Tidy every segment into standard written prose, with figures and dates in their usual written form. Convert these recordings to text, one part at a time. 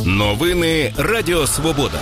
Новини Радіо Свобода.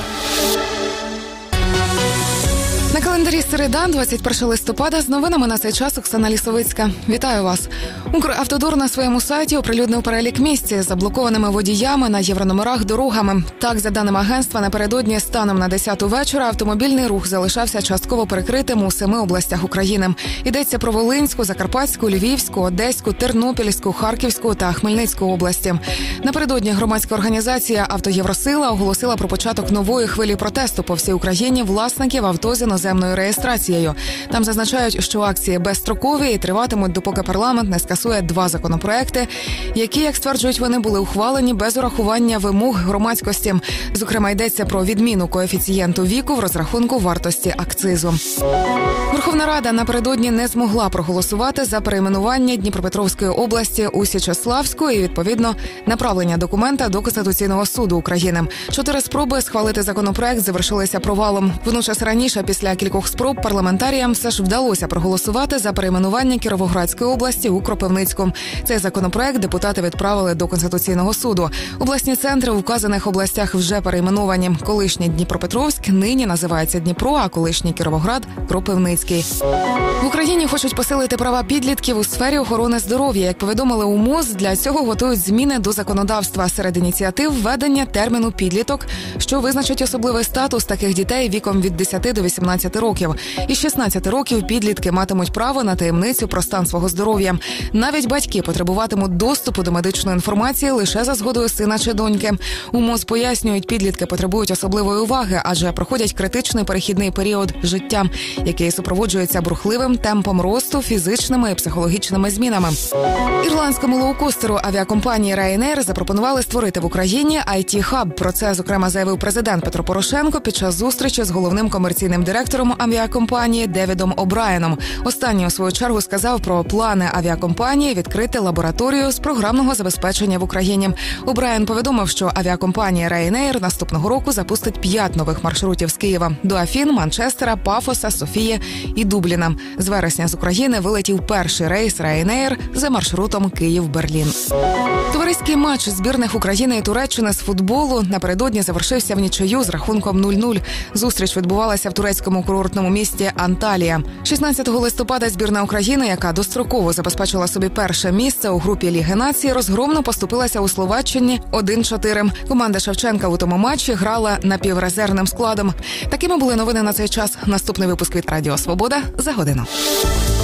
На календарі середа, 21 листопада, з новинами на цей час Оксана Лісовицька. Вітаю вас. Укравтодор на своєму сайті оприлюднив перелік місць з заблокованими водіями на єврономерах дорогами. Так, за даними агентства, напередодні станом на 10-ту вечора автомобільний рух залишався частково перекритим у 7 областях України. Йдеться про Волинську, Закарпатську, Львівську, Одеську, Тернопільську, Харківську та Хмельницьку області. Напередодні громадська організація «Автоєвросила» оголосила про початок нової хвилі протесту по всій Україні власників авто з іноземною реєстрацією. Там зазначають, що акції безстрокові і триватимуть, допоки парламент не скасує 2 законопроекти, які, як стверджують вони, були ухвалені без урахування вимог громадськості. Зокрема, йдеться про відміну коефіцієнту віку в розрахунку вартості акцизу. Верховна Рада напередодні не змогла проголосувати за перейменування Дніпропетровської області у Січеславську і, відповідно, направлення документа до Конституційного суду України. 4 спроби схвалити законопроект завершилися провалом. Водночас раніше, після кількох спроб, парламентаріям все ж вдалося проголосувати за перейменування Кіровоградської області у Кропивницьку. Цей законопроект депутати відправили до Конституційного суду. Обласні центри в указаних областях вже перейменовані. Колишній Дніпропетровськ нині називається Дніпро, а колишній Кіровоград – Кропивницький. В Україні хочуть посилити права підлітків у сфері охорони здоров'я. Як повідомили у МОЗ, для цього готують зміни до законодавства. Серед ініціатив – введення терміну «підліток», що визначить особливий статус таких дітей віком від 10 до 18 років. Із 16 років підлітки матимуть право на таємницю про стан свого здоров'я. Навіть батьки потребуватимуть доступу до медичної інформації лише за згодою сина чи доньки. У МОЗ пояснюють, підлітки потребують особливої уваги, адже проходять критичний перехідний період життя, який супроводжується бурхливим темпом росту, фізичними і психологічними змінами. Ірландському лоукостеру авіакомпанії Ryanair запропонували створити в Україні IT-хаб. Про це, зокрема, заявив президент Петро Порошенко під час зустрічі з головним комерційним директором авіакомпанії Девідом О'Брайеном. Останній, у свою чергу, сказав про плани авіакомпанії відкрити лабораторію з програмного забезпечення в Україні. О'Брайен повідомив, що авіакомпанія Ryanair наступного року запустить 5 нових маршрутів з Києва до Афін, Манчестера, Пафоса, Софії і Дубліна. З вересня з України вилетів перший рейс Ryanair за маршрутом Київ-Берлін. Товариський матч збірних України і Туреччини з футболу напередодні завершився в нічию з рахунком 0-0. Зустріч відбувалася в турецькому курортному місті Анталія. 16 листопада збірна України, яка достроково забезпечила собі перше місце у групі Ліги Націй, розгромно поступилася у Словаччині 1-4. Команда Шевченка у тому матчі грала напіврезервним складом. Такими були новини на цей час. Наступний випуск від Радіо Свобода за годину.